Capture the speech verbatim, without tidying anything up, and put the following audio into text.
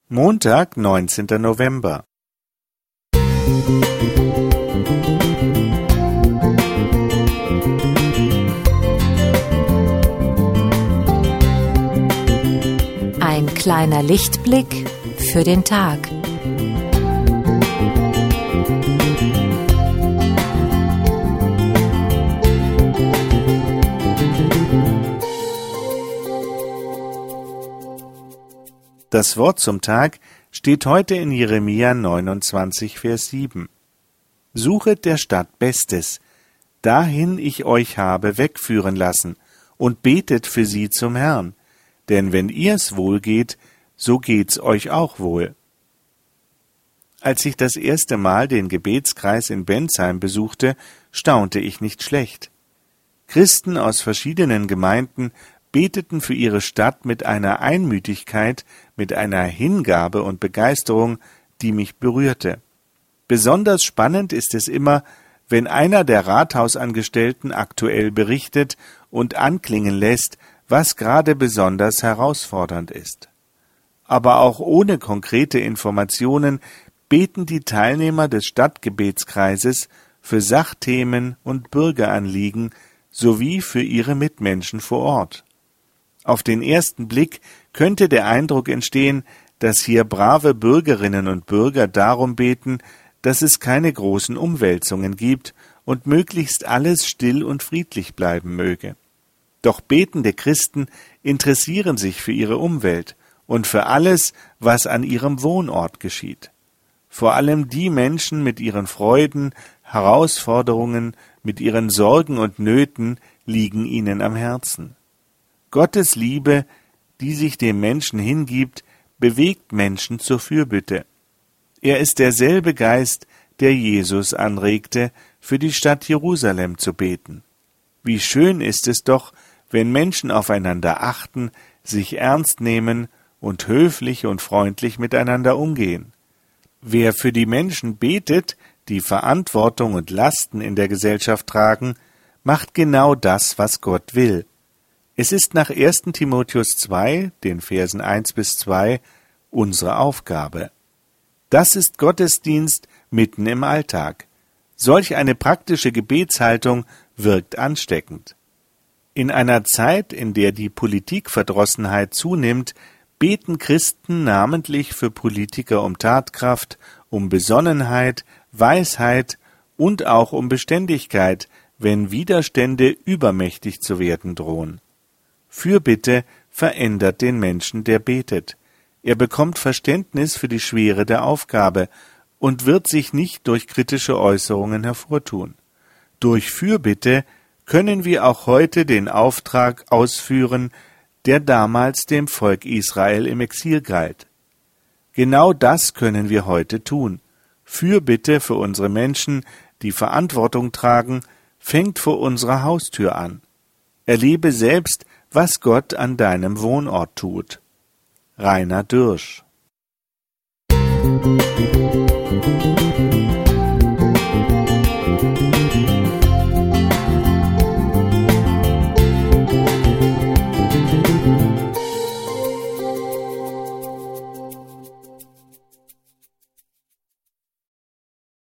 Montag, neunzehnter November. Ein kleiner Lichtblick für den Tag. Das Wort zum Tag steht heute in Jeremia neunundzwanzig, Vers sieben. Suchet der Stadt Bestes, dahin ich euch habe wegführen lassen, und betet für sie zum Herrn, denn wenn ihr's wohl geht, so geht's euch auch wohl. Als ich das erste Mal den Gebetskreis in Bensheim besuchte, staunte ich nicht schlecht. Christen aus verschiedenen Gemeinden beteten für ihre Stadt mit einer Einmütigkeit, mit einer Hingabe und Begeisterung, die mich berührte. Besonders spannend ist es immer, wenn einer der Rathausangestellten aktuell berichtet und anklingen lässt, was gerade besonders herausfordernd ist. Aber auch ohne konkrete Informationen beten die Teilnehmer des Stadtgebetskreises für Sachthemen und Bürgeranliegen sowie für ihre Mitmenschen vor Ort. Auf den ersten Blick könnte der Eindruck entstehen, dass hier brave Bürgerinnen und Bürger darum beten, dass es keine großen Umwälzungen gibt und möglichst alles still und friedlich bleiben möge. Doch betende Christen interessieren sich für ihre Umwelt und für alles, was an ihrem Wohnort geschieht. Vor allem die Menschen mit ihren Freuden, Herausforderungen, mit ihren Sorgen und Nöten liegen ihnen am Herzen. Gottes Liebe, die sich dem Menschen hingibt, bewegt Menschen zur Fürbitte. Er ist derselbe Geist, der Jesus anregte, für die Stadt Jerusalem zu beten. Wie schön ist es doch, wenn Menschen aufeinander achten, sich ernst nehmen und höflich und freundlich miteinander umgehen. Wer für die Menschen betet, die Verantwortung und Lasten in der Gesellschaft tragen, macht genau das, was Gott will. Es ist nach ersten Timotheus zwei, den Versen eins bis zwei, unsere Aufgabe. Das ist Gottesdienst mitten im Alltag. Solch eine praktische Gebetshaltung wirkt ansteckend. In einer Zeit, in der die Politikverdrossenheit zunimmt, beten Christen namentlich für Politiker um Tatkraft, um Besonnenheit, Weisheit und auch um Beständigkeit, wenn Widerstände übermächtig zu werden drohen. Fürbitte verändert den Menschen, der betet. Er bekommt Verständnis für die Schwere der Aufgabe und wird sich nicht durch kritische Äußerungen hervortun. Durch Fürbitte können wir auch heute den Auftrag ausführen, der damals dem Volk Israel im Exil galt. Genau das können wir heute tun. Fürbitte für unsere Menschen, die Verantwortung tragen, fängt vor unserer Haustür an. Erlebe selbst, was Gott an deinem Wohnort tut. Rainer Dürsch.